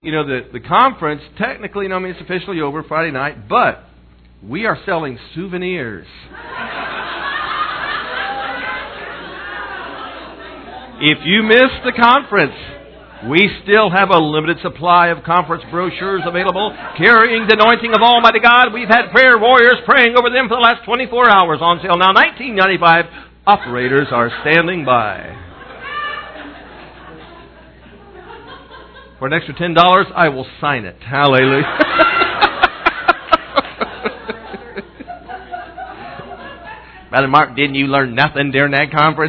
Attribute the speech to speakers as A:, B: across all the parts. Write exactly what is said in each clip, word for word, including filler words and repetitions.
A: You know, the, the conference, technically, I mean, it's officially over Friday night, but we are selling souvenirs. If you missed the conference, we still have a limited supply of conference brochures available, carrying the anointing of Almighty God. We've had prayer warriors praying over them for the last twenty-four hours on sale. Now, nineteen ninety-five. Operators are standing by. For an extra ten dollars, I will sign it. Hallelujah. Brother Mark, didn't you learn nothing during that conference?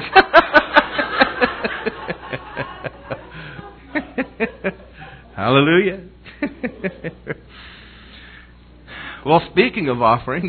A: Hallelujah. Well, speaking of offerings,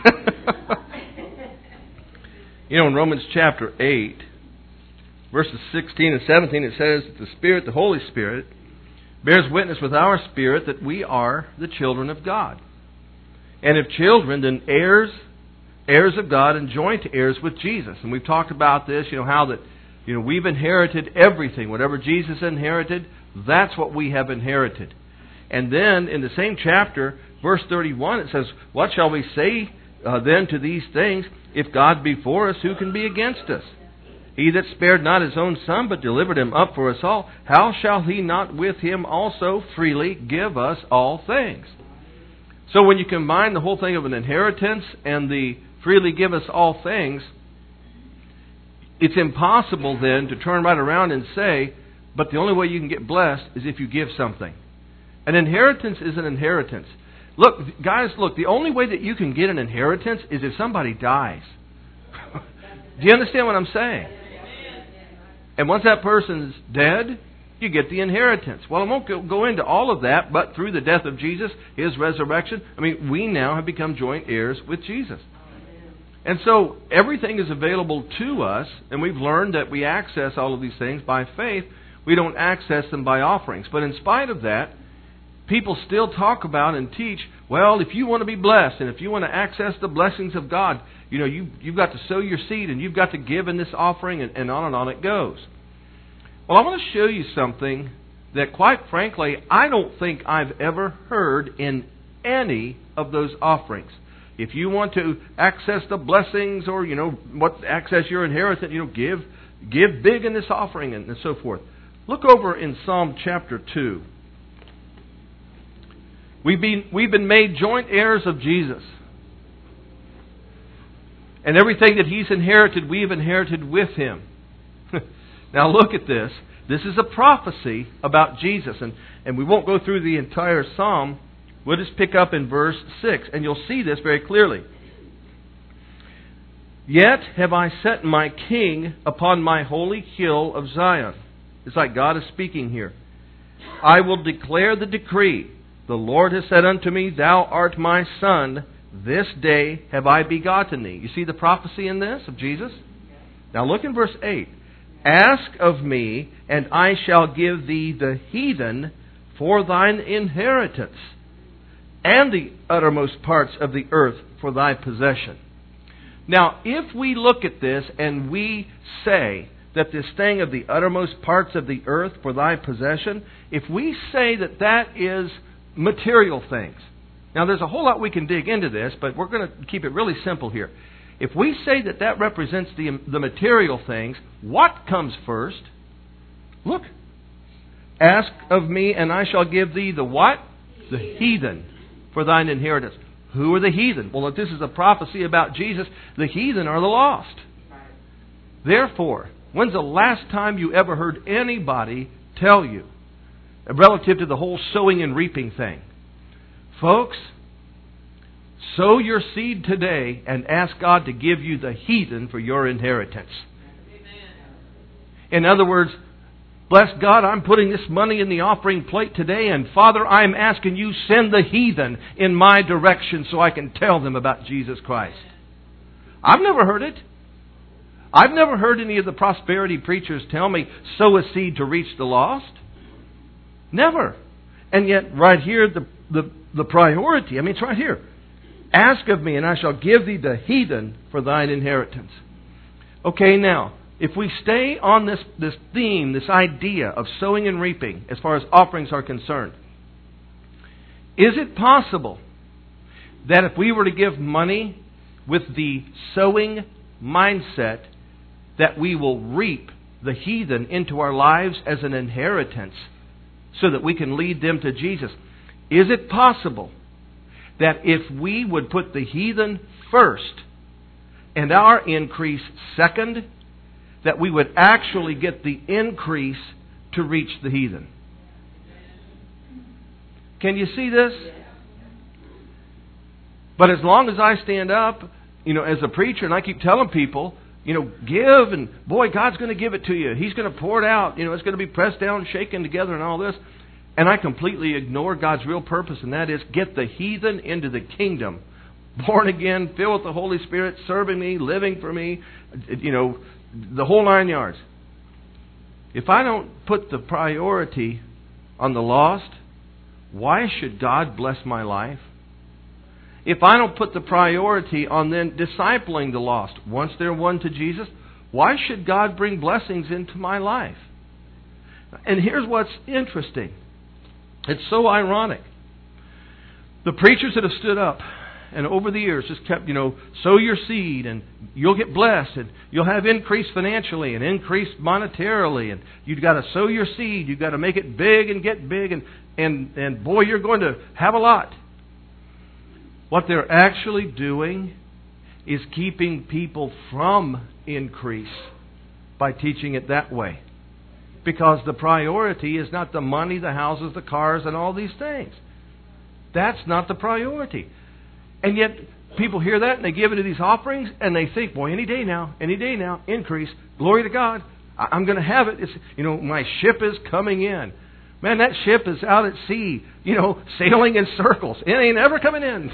A: you know, in Romans chapter eight, verses sixteen and seventeen, it says that the Spirit, the Holy Spirit, bears witness with our spirit that we are the children of God. And if children, then heirs, heirs of God and joint heirs with Jesus. And we've talked about this, you know, how that, you know, we've inherited everything. Whatever Jesus inherited, that's what we have inherited. And then in the same chapter, verse thirty-one, it says, what shall we say uh, then to these things? If God be for us, who can be against us? He that spared not his own Son, but delivered him up for us all, how shall he not with him also freely give us all things? So when you combine the whole thing of an inheritance and the freely give us all things, it's impossible then to turn right around and say, but the only way you can get blessed is if you give something. An inheritance is an inheritance. Look, guys, look, the only way that you can get an inheritance is if somebody dies. Do you understand what I'm saying? And once that person's dead, you get the inheritance. Well, I won't go into all of that, but through the death of Jesus, His resurrection, I mean, we now have become joint heirs with Jesus. And so everything is available to us, and we've learned that we access all of these things by faith. We don't access them by offerings. But in spite of that, people still talk about and teach, well, if you want to be blessed, and if you want to access the blessings of God, you know, you, you've got to sow your seed, and you've got to give in this offering, and, and on and on it goes. Well, I want to show you something that, quite frankly, I don't think I've ever heard in any of those offerings. If you want to access the blessings, or, you know, what access your inheritance, you know, give, give big in this offering, and, and so forth. Look over in Psalm chapter two. We've been, we've been made joint heirs of Jesus. And everything that He's inherited, we've inherited with Him. Now look at this. This is a prophecy about Jesus. And, and we won't go through the entire psalm. We'll just pick up in verse six. And you'll see this very clearly. Yet have I set my King upon my holy hill of Zion. It's like God is speaking here. I will declare the decree. The Lord has said unto me, Thou art my Son. This day have I begotten thee. You see the prophecy in this of Jesus? Now look in verse eight. Ask of me, and I shall give thee the heathen for thine inheritance, and the uttermost parts of the earth for thy possession. Now, if we look at this and we say that this thing of the uttermost parts of the earth for thy possession, if we say that that is material things. Now, there's a whole lot we can dig into this, but we're going to keep it really simple here. If we say that that represents the, the material things, what comes first? Look. Ask of me, and I shall give thee the what? The heathen for thine inheritance. Who are the heathen? Well, if this is a prophecy about Jesus, the heathen are the lost. Therefore, when's the last time you ever heard anybody tell you, relative to the whole sowing and reaping thing? Folks, sow your seed today and ask God to give you the heathen for your inheritance. In other words, bless God, I'm putting this money in the offering plate today, and Father, I'm asking you, send the heathen in my direction so I can tell them about Jesus Christ. I've never heard it. I've never heard any of the prosperity preachers tell me, sow a seed to reach the lost. Never. And yet, right here, the, the, the priority, I mean, it's right here. Ask of me, and I shall give thee the heathen for thine inheritance. Okay, now, if we stay on this, this theme, this idea of sowing and reaping, as far as offerings are concerned, Is it possible that if we were to give money with the sowing mindset, that we will reap the heathen into our lives as an inheritance so that we can lead them to Jesus? Is it possible that if we would put the heathen first and our increase second, that we would actually get the increase to reach the heathen? Can you see this? But as long as I stand up, you know, as a preacher, and I keep telling people, you know, give, and boy, God's going to give it to you. He's going to pour it out. You know, it's going to be pressed down, shaken together, and all this. And I completely ignore God's real purpose, and that is get the heathen into the kingdom. Born again, filled with the Holy Spirit, serving me, living for me, you know, the whole nine yards. If I don't put the priority on the lost, why should God bless my life? If I don't put the priority on then discipling the lost once they're won to Jesus, why should God bring blessings into my life? And here's what's interesting. It's so ironic. The preachers that have stood up and over the years just kept, you know, sow your seed and you'll get blessed and you'll have increase financially and increase monetarily, and you've got to sow your seed, you've got to make it big and get big, and, and, and boy, you're going to have a lot. What they're actually doing is keeping people from increase by teaching it that way. Because the priority is not the money, the houses, the cars, and all these things. That's not the priority. And yet, people hear that and they give it to these offerings and they think, boy, any day now, any day now, increase, glory to God, I'm going to have it. It's, you know, my ship is coming in. Man, that ship is out at sea, you know, sailing in circles. It ain't ever coming in.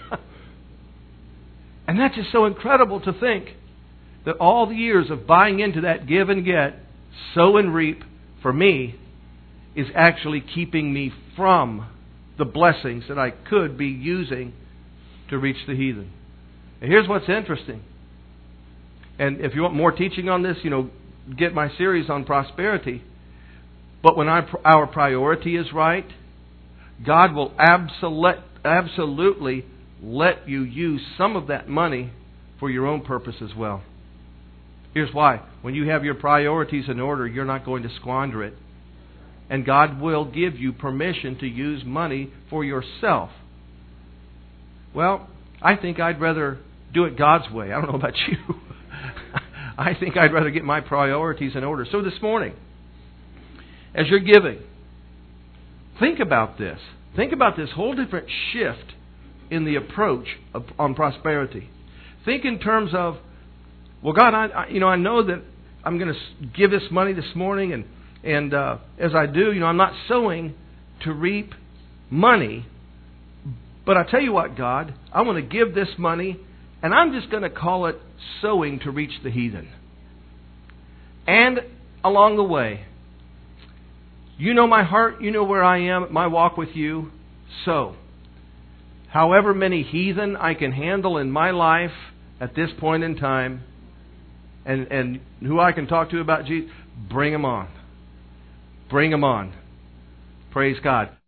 A: And that's just so incredible to think that all the years of buying into that give and get, sow and reap, for me, is actually keeping me from the blessings that I could be using to reach the heathen. And here's what's interesting. And if you want more teaching on this, you know, get my series on prosperity. But when our, our priority is right, God will absolute, absolutely let you use some of that money for your own purpose as well. Here's why. When you have your priorities in order, you're not going to squander it. And God will give you permission to use money for yourself. Well, I think I'd rather do it God's way. I don't know about you. I think I'd rather get my priorities in order. So this morning, as you're giving, think about this. Think about this whole different shift in the approach of, on prosperity. Think in terms of, well, God, I, I you know I know that I'm going to give this money this morning, and and uh, as I do, you know, I'm not sowing to reap money, but I tell you what, God, I want to give this money, and I'm just going to call it sowing to reach the heathen. And along the way, you know my heart, you know where I am at my walk with you. So, however many heathen I can handle in my life at this point in time, and, and who I can talk to about Jesus, bring them on. Bring them on. Praise God.